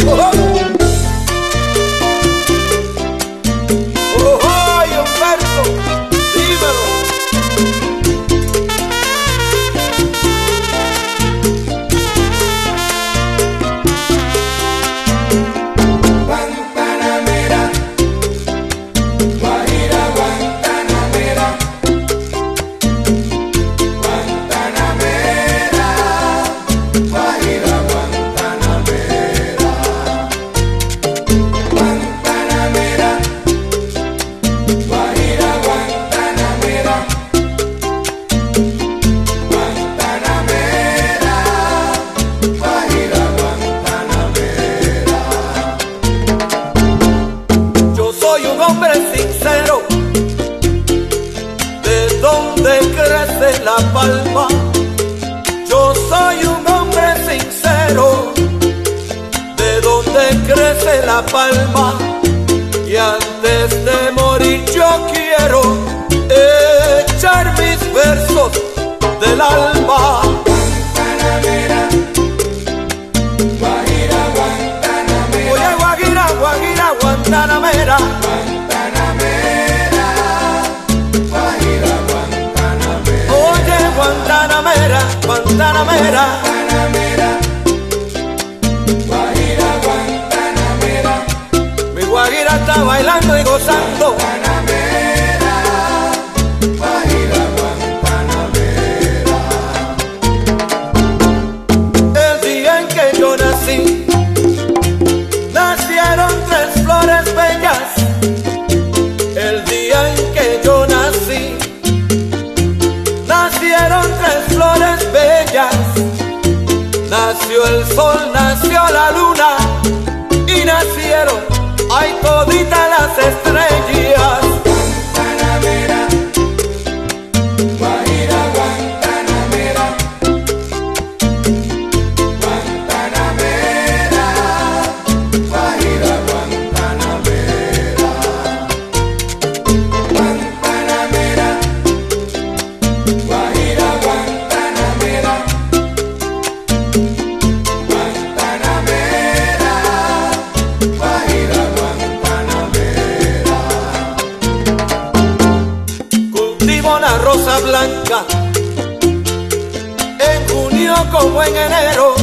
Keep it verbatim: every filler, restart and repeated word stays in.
La Palma, yo soy un hombre sincero, de donde crece la palma, y antes de morir yo quiero echar mis versos del alma. Guantanamera, Guajira, Guantanamera. Oye, Guajira, Guajira, Guantanamera. Guantanamera, Guantanamera, Guantanamera, Guajira, Guantanamera. Mi Guajira está bailando y gozando. Guantanamera, Guajira, Guantanamera. El día en que yo nací, nacieron tres flores bellas. El día en que yo nací, nacieron tres flores bellas. Nació el sol, nació la luna, y nacieron, ay, toditas las estrellas. Guantanamera, Guajira, Guantanamera. Guantanamera, Guajira, Guantanamera. Guantanamera, Guajira, Guantanamera. Guantanamera, Guajira, Guantanamera. Cultivo la rosa blanca en junio como en enero.